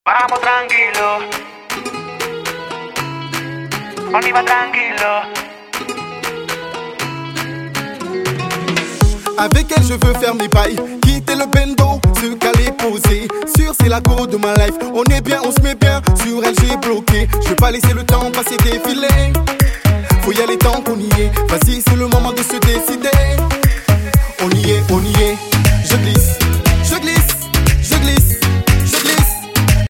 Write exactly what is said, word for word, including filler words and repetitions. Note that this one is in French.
Vamos tranquilo, on y va tranquilo. Avec elle je veux faire mes bails, quitter le bendo, se caler, poser. Sûr c'est la go de ma life, on est bien, on se met bien. Sur elle j'ai bloqué, je veux pas laisser le temps passer défiler. Faut y aller tant qu'on y est, vas-y c'est le moment de se décider.